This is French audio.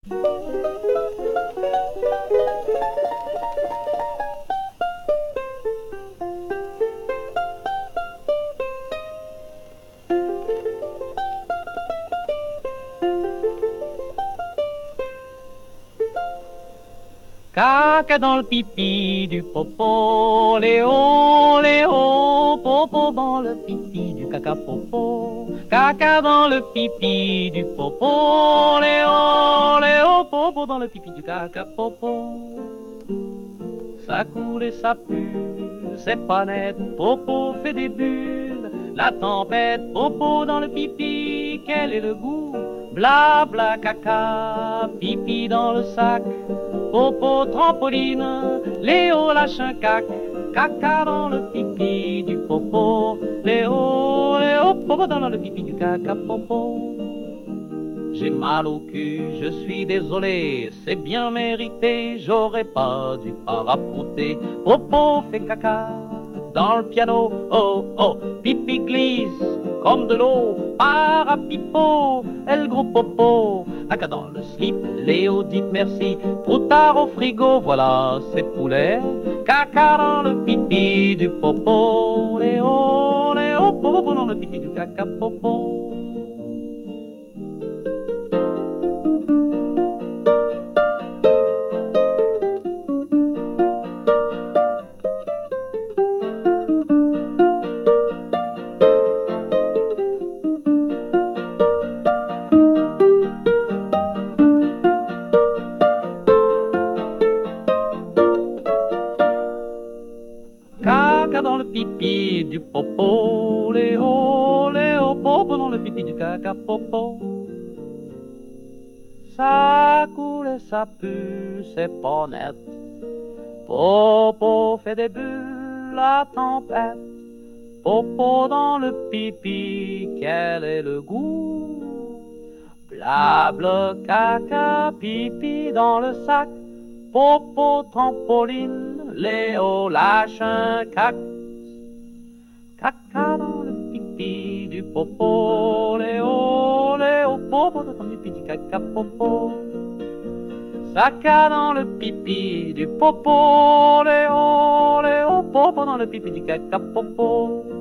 Caca dans le pipi du popo, Léo, Léo, popo dans le pipi du caca popo. Caca dans le pipi du popo, Léo, Léo, popo dans le pipi du caca popo. Ça coule et ça pue, c'est pas net, popo fait des bulles. La tempête, popo dans le pipi, quel est le goût? Bla bla caca, pipi dans le sac. Popo trampoline, Léo lâche un cac, caca dans le pipi du popo. Léo, Léo, popo dans le pipi du caca popo. J'ai mal au cul, je suis désolé, c'est bien mérité, j'aurais pas dû parapouter. Popo fait caca dans le piano, oh oh, pipi glisse comme de l'eau, parapipo, et le gros popo, caca dans le slip, Léo dit merci, trop tard au frigo, voilà ses poulets, caca dans le pipi du popo, Léo, Léo, popo dans le pipi du caca popo. Caca dans le pipi du popo, Léo, Léo, popo dans le pipi du caca popo. Ça coule et ça pue, c'est pas net. Popo fait des bulles, la tempête. Popo dans le pipi, quel est le goût? Blable caca, pipi dans le sac. Popo trampoline, Léo lâche un cac. Caca dans le pipi du popo, Léo, Léo, popo dans le pipi du caca popo. Caca dans le pipi du popo, Léo, Léo, popo dans le pipi du caca popo.